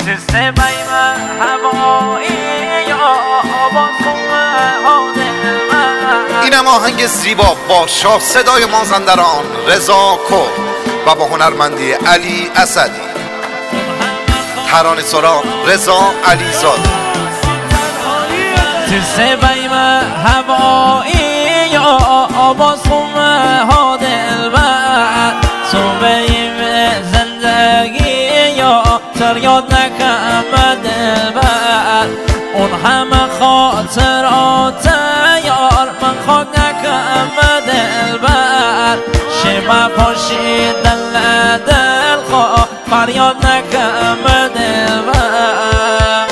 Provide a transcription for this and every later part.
تسته بیم هوایی یا اینم آهنگ زیبا با شاه صدای مازندران رضا کور و با هنرمندی علی اسدی، ترانه سرا رضا علیزاده. تسته بیم هوایی یا آواز خونه ها دلبر صبحیم زندگی یا تریاد نکم دلبر اون همه خاطرات یار من خاک نکم دلبر شما پاشی دل خواه فریاد نکم دلبر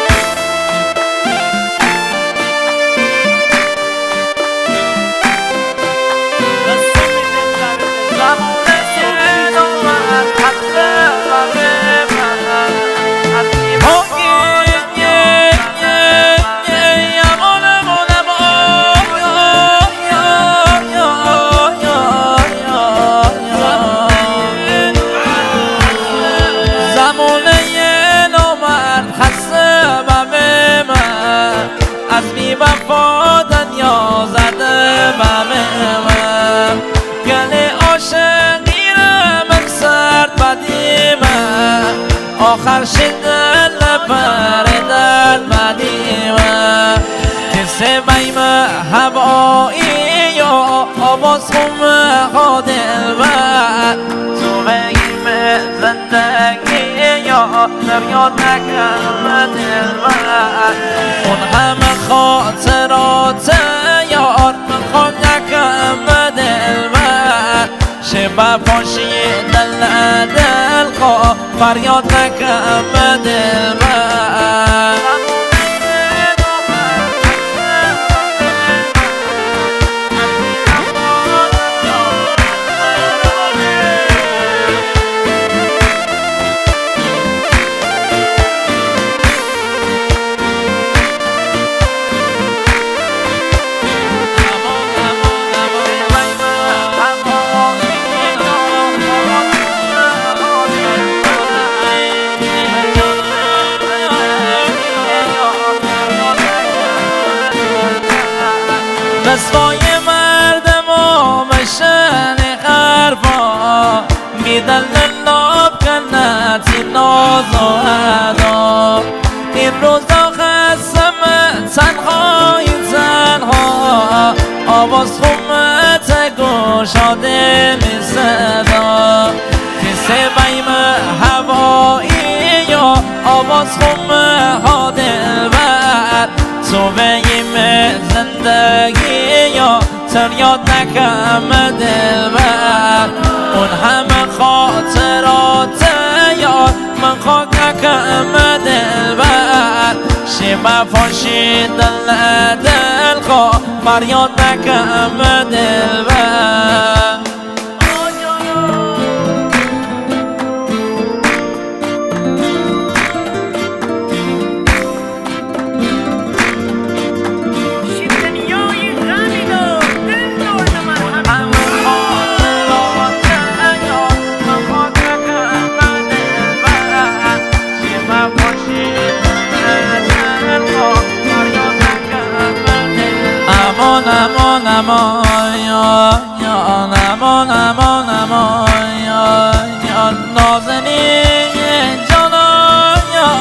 وفا دنیا زده من گل عاشقی را من سرد بدیم آخر شدن پردن بدیم کسی بیم هوایی یا آواز خونه ها دلبر تو بگیم زندگی یا نمیاد نکم دلبر اون همه خاطرات یار من خود نکم دلبر شبه پاشی دل خواه فریاد نکم دلبر رسوای مردم و مشن خرفا میدن لب کنتی ناز و ادا این روزا خستم تنها آواز خمت گشاده می صدا کسی بیم هوایی یا آواز خمه ها دلبر تو بگیم زندگی یا تریاد نکم دلبر اون همه خاطرات یاد من خاک نکم دلبر شما پاشی دل خواه فریاد نکم دلبر امان امان یا نازنین جانا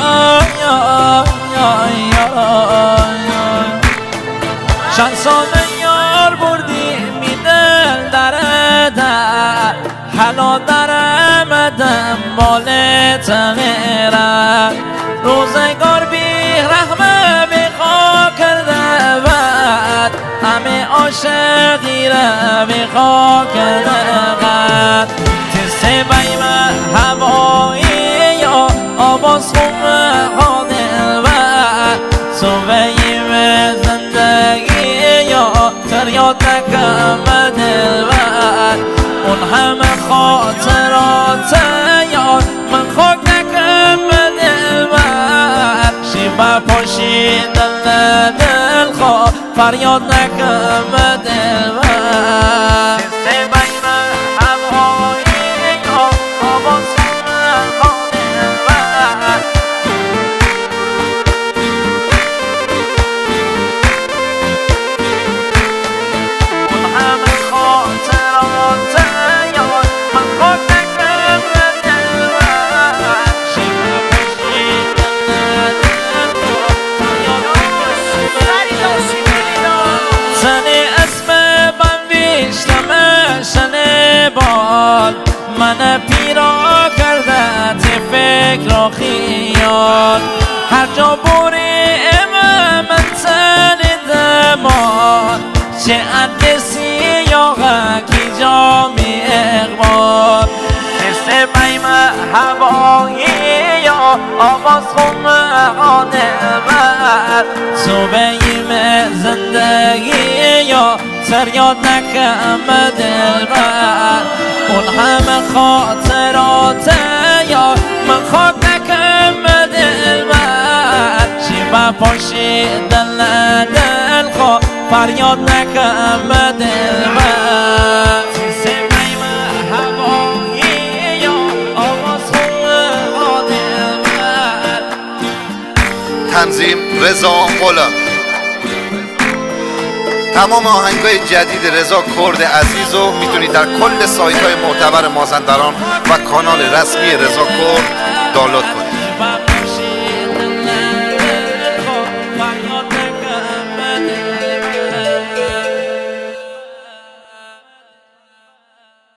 چند ساله یار بردی می دل در حالا درمدم بال تغییرم روزگار بی رحمه بی خاک کرده بد همه عاشقی را بی خاک کرده بد تسته بیم هوایی یا آواز خونه ها دلبر تو بگیم زندگی یا تریاد نکم دلبر اون همه خاطرات یاد من خاک نکم دلبر شیبه پاشی دل خواه فریاد نکم دلبر تسته بیم هوایی یا آواز خونه ها دلبر شاخیان هر جا بریم من دمان چه اندسی یا غکی جامی اقبال حس بیم هوایی یا آواز خمقانه بر صبحیم زندگی یا فریاد نکم دلبر اون همه خاطرات یا من خاک نکم دلبر شیبه پاشی دل دل خواه فریاد نکم دلبر سیمیم هوایی یا آواز خون دلبر تنظیم رضا غلام. تمام آهنگای جدید رضا کرد عزیز رو میتونید در کل سایت های معتبر مازندران و کانال رسمی رضا کرد دانلود کنید.